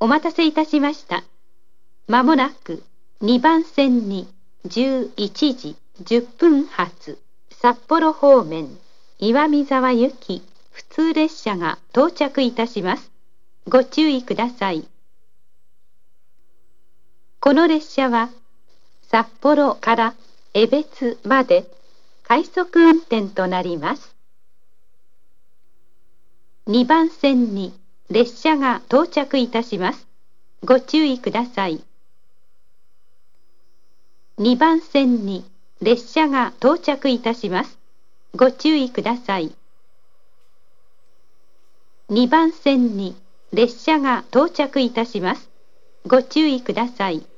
お待たせいたしました。まもなく2番線に11時10分発札幌方面岩見沢行き普通列車が到着いたします。ご注意ください。この列車は札幌から江別まで快速運転となります。2番線に列車が到着いたします。ご注意ください。2番線に列車が到着いたします。ご注意ください。2番線に列車が到着いたします。ご注意ください。